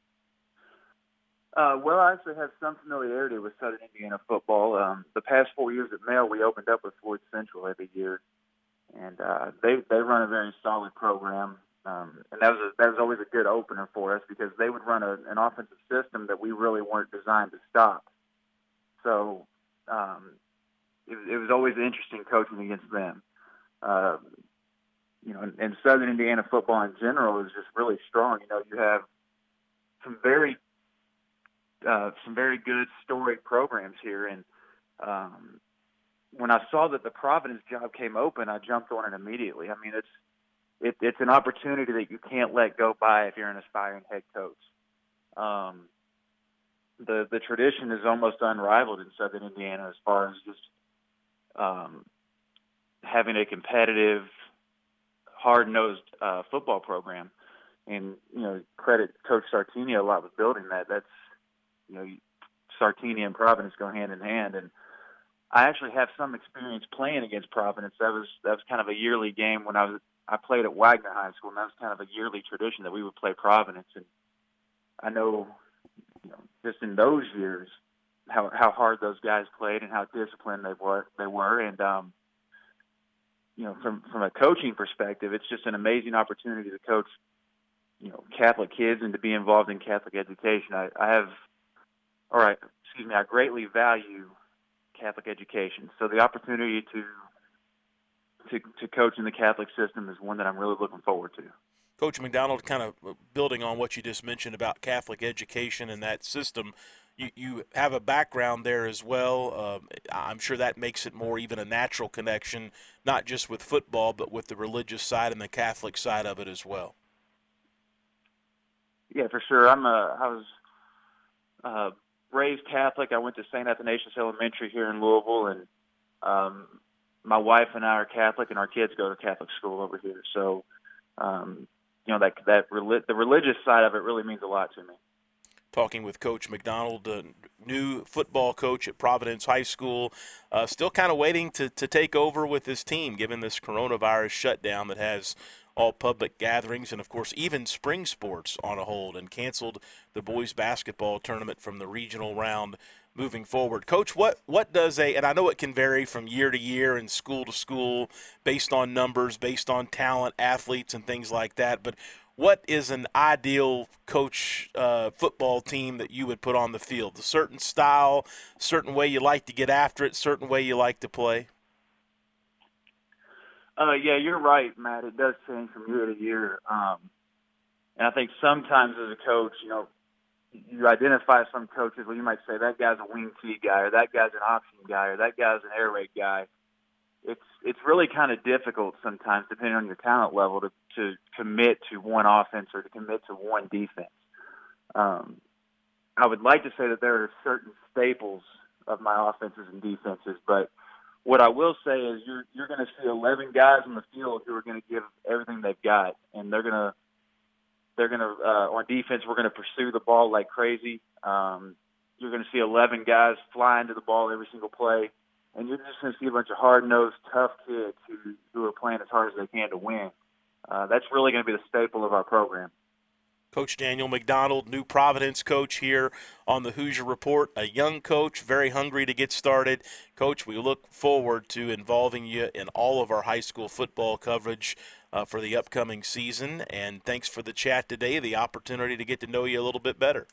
Well, I actually have some familiarity with Southern Indiana football. The past 4 years at Male, we opened up with Floyd Central every year, and they run a very solid program. And that was always a good opener for us because they would run an offensive system that we really weren't designed to stop. So it was always interesting coaching against them. You know, and Southern Indiana football in general is just really strong. You know, you have some very good storied programs here. And when I saw that the Providence job came open, I jumped on it immediately. I mean, it's an opportunity that you can't let go by if you're an aspiring head coach. The tradition is almost unrivaled in Southern Indiana as far as just having a competitive, hard-nosed football program. And, you know, credit Coach Sartini a lot with building that. That's, you know, Sartini and Providence go hand in hand. And I actually have some experience playing against Providence. That was kind of a yearly game when I played at Wagner High School, and that was kind of a yearly tradition that we would play Providence. And I know, you know, just in those years, how hard those guys played and how disciplined they were. And you know, from a coaching perspective, it's just an amazing opportunity to coach, you know, Catholic kids and to be involved in Catholic education. I greatly value Catholic education. So the opportunity to coach in the Catholic system is one that I'm really looking forward to. Coach McDonald, kind of building on what you just mentioned about Catholic education and that system, you have a background there as well. I'm sure that makes it more even a natural connection, not just with football, but with the religious side and the Catholic side of it as well. Yeah, for sure. I was raised Catholic. I went to St. Athanasius Elementary here in Louisville, and my wife and I are Catholic, and our kids go to Catholic school over here. So, you know, the religious side of it really means a lot to me. Talking with Coach McDonald, new football coach at Providence High School, still kind of waiting to take over with this team, given this coronavirus shutdown that has all public gatherings, and, of course, even spring sports on a hold, and canceled the boys basketball tournament from the regional round moving forward. Coach, what does and I know it can vary from year to year and school to school based on numbers, based on talent, athletes, and things like that, but what is an ideal coach football team that you would put on the field? A certain style, certain way you like to get after it, certain way you like to play? Yeah, you're right, Matt. It does change from year to year. And I think sometimes as a coach, you identify some coaches where you might say that guy's a wing T guy, or that guy's an option guy, or that guy's an air raid guy. It's really kind of difficult sometimes, depending on your talent level, to commit to one offense or to commit to one defense. I would like to say that there are certain staples of my offenses and defenses, but what I will say is you're going to see 11 guys on the field who are going to give everything they've got, and they're going to on defense, we're going to pursue the ball like crazy. You're going to see 11 guys fly into the ball every single play, and you're just going to see a bunch of hard-nosed, tough kids who are playing as hard as they can to win. That's really going to be the staple of our program. Coach Daniel McDonald, New Providence coach here on the Hoosier Report, a young coach, very hungry to get started. Coach, we look forward to involving you in all of our high school football coverage for the upcoming season, and thanks for the chat today, the opportunity to get to know you a little bit better.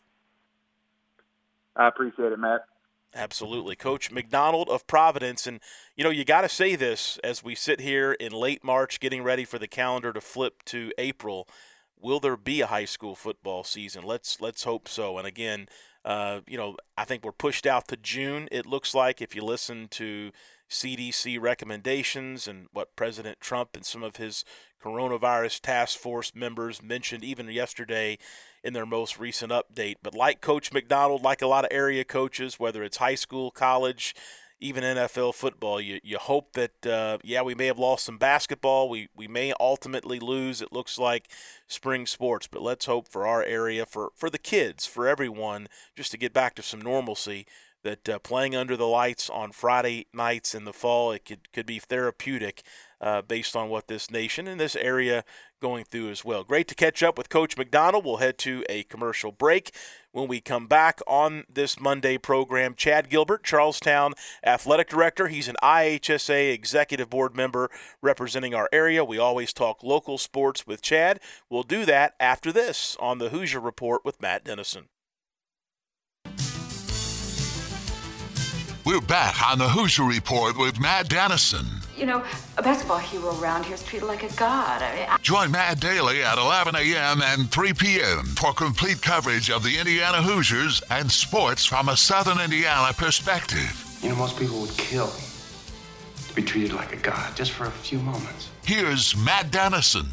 I appreciate it, Matt. Absolutely. Coach McDonald of Providence. And, you got to say this as we sit here in late March getting ready for the calendar to flip to April. Will there be a high school football season? Let's hope so. And, again, I think we're pushed out to June, it looks like, if you listen to CDC recommendations and what President Trump and some of his coronavirus task force members mentioned even yesterday in their most recent update. But like Coach McDonald, like a lot of area coaches, whether it's high school, college, even NFL football, you hope that, we may have lost some basketball. We may ultimately lose, it looks like, spring sports. But let's hope for our area, for the kids, for everyone, just to get back to some normalcy, that playing under the lights on Friday nights in the fall, it could be therapeutic based on what this nation and this area going through as well. Great to catch up with Coach McDonald. We'll head to a commercial break. When we come back on this Monday program, Chad Gilbert, Charlestown Athletic Director. He's an IHSA Executive Board member representing our area. We always talk local sports with Chad. We'll do that after this on the Hoosier Report with Matt Dennison. We're back on the Hoosier Report with Matt Dennison. A basketball hero around here is treated like a god. Join Matt daily at 11 a.m. and 3 p.m. for complete coverage of the Indiana Hoosiers and sports from a Southern Indiana perspective. Most people would kill to be treated like a god just for a few moments. Here's Matt Dennison.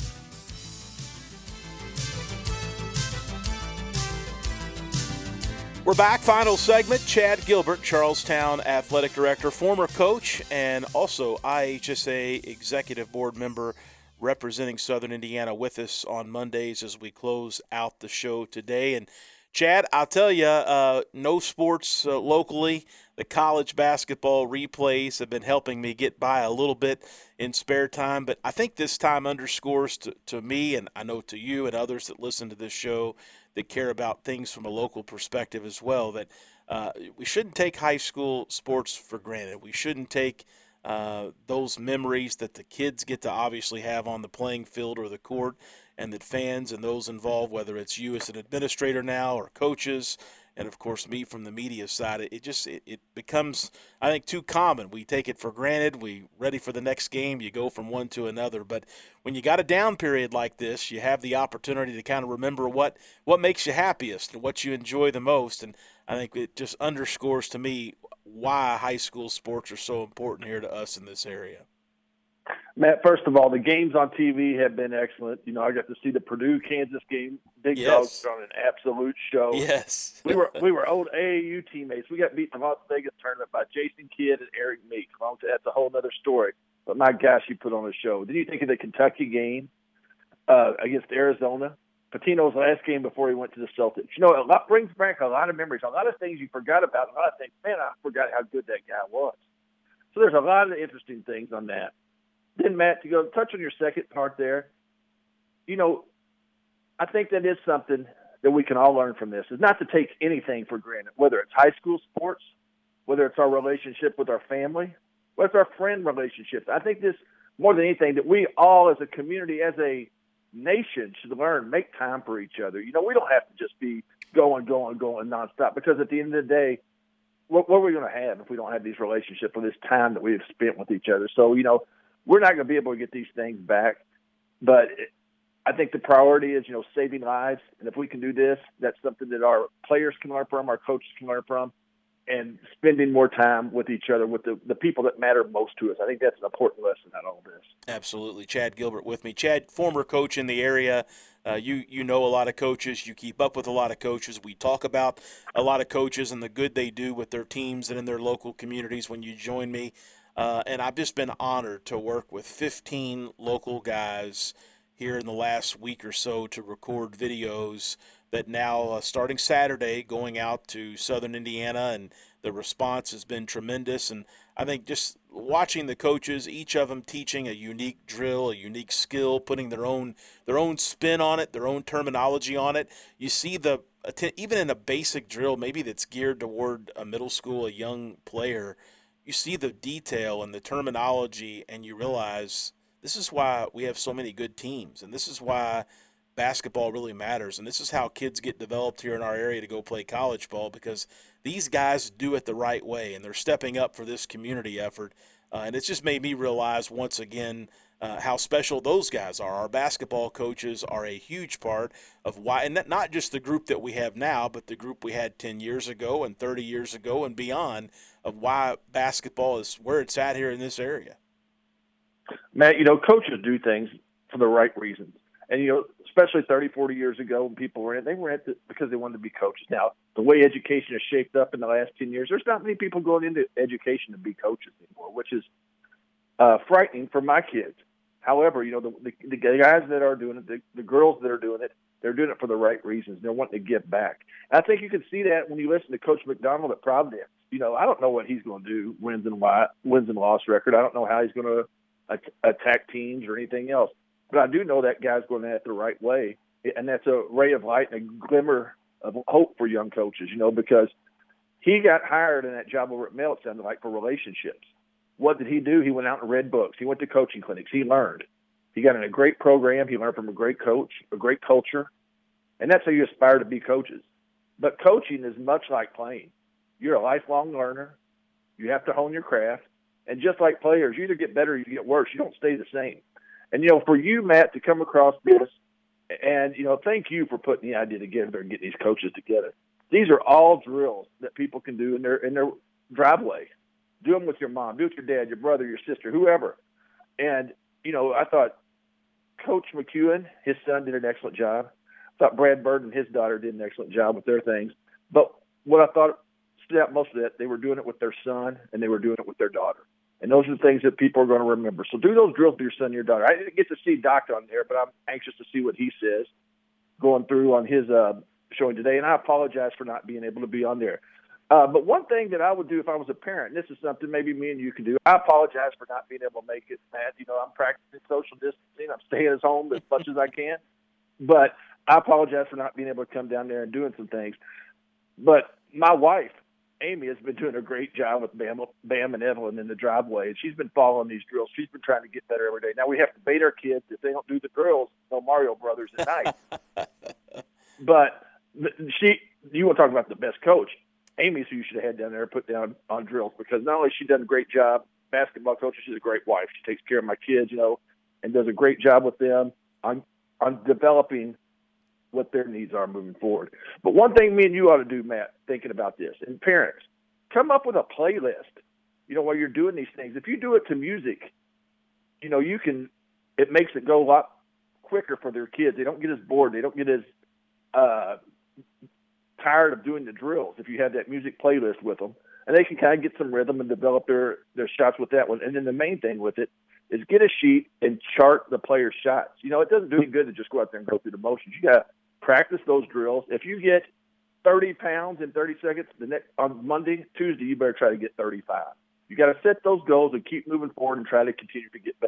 We're back, final segment. Chad Gilbert, Charlestown Athletic Director, former coach, and also IHSA Executive Board member representing Southern Indiana, with us on Mondays as we close out the show today. And Chad, I'll tell you, no sports locally. The college basketball replays have been helping me get by a little bit in spare time, but I think this time underscores to me, and I know to you and others that listen to this show that care about things from a local perspective as well, that we shouldn't take high school sports for granted. We shouldn't take those memories that the kids get to obviously have on the playing field or the court, and that fans and those involved, whether it's you as an administrator now or coaches, and of course me from the media side, it becomes, I think, too common. We take it for granted. We ready for the next game. You go from one to another. But when you got a down period like this, you have the opportunity to kind of remember what makes you happiest and what you enjoy the most. And I think it just underscores to me why high school sports are so important here to us in this area. Matt, first of all, the games on TV have been excellent. I got to see the Purdue-Kansas game. Big Dogs on an absolute show. Yes. We were old AAU teammates. We got beat in the Las Vegas tournament by Jason Kidd and Eric Meek. That's a whole other story. But my gosh, you put on a show. Then you think of the Kentucky game against Arizona. Patino's last game before he went to the Celtics. A lot brings back a lot of memories, a lot of things you forgot about. A lot of things, man, I forgot how good that guy was. So there's a lot of interesting things on that. Then, Matt, to go touch on your second part there, I think that is something that we can all learn from this, is not to take anything for granted, whether it's high school sports, whether it's our relationship with our family, whether it's our friend relationships. I think this, more than anything, that we all as a community, as a nation, should learn, make time for each other. We don't have to just be going nonstop, because at the end of the day, what are we going to have if we don't have these relationships or this time that we have spent with each other? So, we're not going to be able to get these things back, but I think the priority is, saving lives. And if we can do this, that's something that our players can learn from, our coaches can learn from, and spending more time with each other, with the people that matter most to us. I think that's an important lesson out of all this. Absolutely. Chad Gilbert with me. Chad, former coach in the area. You know a lot of coaches. You keep up with a lot of coaches. We talk about a lot of coaches and the good they do with their teams and in their local communities when you join me. And I've just been honored to work with 15 local guys here in the last week or so to record videos that now, starting Saturday, going out to Southern Indiana, and the response has been tremendous. And I think just watching the coaches, each of them teaching a unique drill, a unique skill, putting their own spin on it, their own terminology on it. You see even in a basic drill, maybe that's geared toward a middle school, a young player, you see the detail and the terminology, and you realize this is why we have so many good teams, and this is why basketball really matters, and this is how kids get developed here in our area to go play college ball, because these guys do it the right way, and they're stepping up for this community effort. And it's just made me realize once again how special those guys are. Our basketball coaches are a huge part of why, and not just the group that we have now, but the group we had 10 years ago and 30 years ago and beyond, of why basketball is where it's at here in this area. Matt, coaches do things for the right reasons. And, especially 30, 40 years ago when people were in, they were at it because they wanted to be coaches. Now, the way education has shaped up in the last 10 years, there's not many people going into education to be coaches anymore, which is frightening for my kids. However, the guys that are doing it, the girls that are doing it, they're doing it for the right reasons. They're wanting to give back. And I think you can see that when you listen to Coach McDonald at Providence. I don't know what he's going to do, wins and loss record. I don't know how he's going to attack teams or anything else. But I do know that guy's going at it the right way, and that's a ray of light and a glimmer of hope for young coaches, because he got hired in that job over at Mel, it sounded like, for relationships. What did he do? He went out and read books. He went to coaching clinics. He learned. He got in a great program. He learned from a great coach, a great culture, and that's how you aspire to be coaches. But coaching is much like playing. You're a lifelong learner. You have to hone your craft. And just like players, you either get better or you get worse. You don't stay the same. And, for you, Matt, to come across this, and, thank you for putting the idea together and getting these coaches together. These are all drills that people can do in their driveway. Do them with your mom, do it with your dad, your brother, your sister, whoever. And, I thought Coach McEwen, his son, did an excellent job. I thought Brad Bird and his daughter did an excellent job with their things. But what I thought stood out most of that, they were doing it with their son and they were doing it with their daughter. And those are the things that people are going to remember. So do those drills with your son and your daughter. I didn't get to see Doc on there, but I'm anxious to see what he says going through on his showing today. And I apologize for not being able to be on there. But one thing that I would do if I was a parent, and this is something maybe me and you can do, I apologize for not being able to make it, Matt. I'm practicing social distancing. I'm staying at home as much as I can. But I apologize for not being able to come down there and doing some things. But my wife, Amy, has been doing a great job with Bam and Evelyn in the driveway. And she's been following these drills. She's been trying to get better every day. Now we have to bait our kids. If they don't do the drills, no Mario Brothers at night. But you want to talk about the best coach. Amy's who you should have had down there put down on drills, because not only has she done a great job, basketball coach, she's a great wife. She takes care of my kids, and does a great job with them on developing what their needs are moving forward. But one thing me and you ought to do, Matt, thinking about this, and parents, come up with a playlist, while you're doing these things. If you do it to music, it makes it go a lot quicker for their kids. They don't get as bored. They don't get as tired of doing the drills if you have that music playlist with them. And they can kind of get some rhythm and develop their shots with that one. And then the main thing with it is get a sheet and chart the player's shots. It doesn't do any good to just go out there and go through the motions. You got to practice those drills. If you get 30 pounds in 30 seconds on Monday, Tuesday, you better try to get 35. You got to set those goals and keep moving forward and try to continue to get better.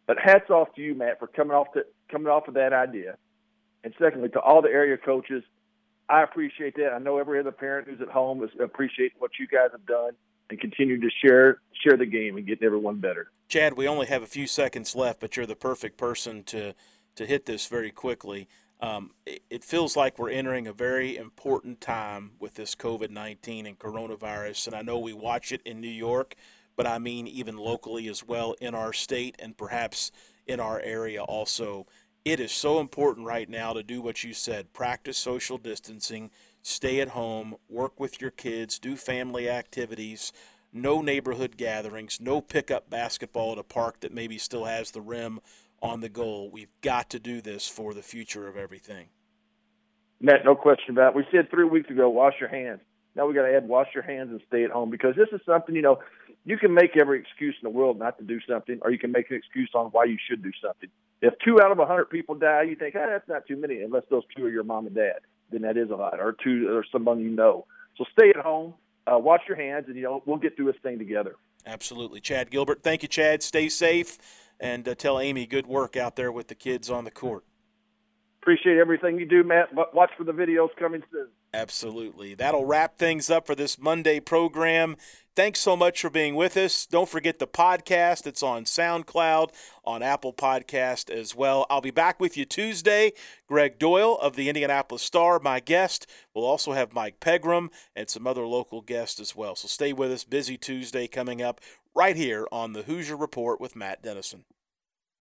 But hats off to you, Matt, for coming off of that idea. And secondly, to all the area coaches, I appreciate that. I know every other parent who's at home is appreciating what you guys have done and continue to share the game and getting everyone better. Chad, we only have a few seconds left, but you're the perfect person to hit this very quickly. It feels like we're entering a very important time with this COVID-19 and coronavirus, and I know we watch it in New York, but I mean even locally as well in our state and perhaps in our area also. It is so important right now to do what you said, practice social distancing, stay at home, work with your kids, do family activities, no neighborhood gatherings, no pickup basketball at a park that maybe still has the rim on the goal. We've got to do this for the future of everything. Matt, no question about it. We said 3 weeks ago, wash your hands. Now we got to add wash your hands and stay at home, because this is something, you can make every excuse in the world not to do something, or you can make an excuse on why you should do something. If 2 out of 100 people die, you think, that's not too many, unless those 2 are your mom and dad. Then that is a lot, or 2 or someone you know. So stay at home, wash your hands, and we'll get through this thing together. Absolutely. Chad Gilbert, thank you, Chad. Stay safe, and tell Amy good work out there with the kids on the court. Appreciate everything you do, Matt. Watch for the videos coming soon. Absolutely. That'll wrap things up for this Monday program. Thanks so much for being with us. Don't forget the podcast. It's on SoundCloud, on Apple Podcast as well. I'll be back with you Tuesday. Greg Doyle of the Indianapolis Star, my guest. We'll also have Mike Pegram and some other local guests as well. So stay with us. Busy Tuesday coming up right here on the Hoosier Report with Matt Dennison.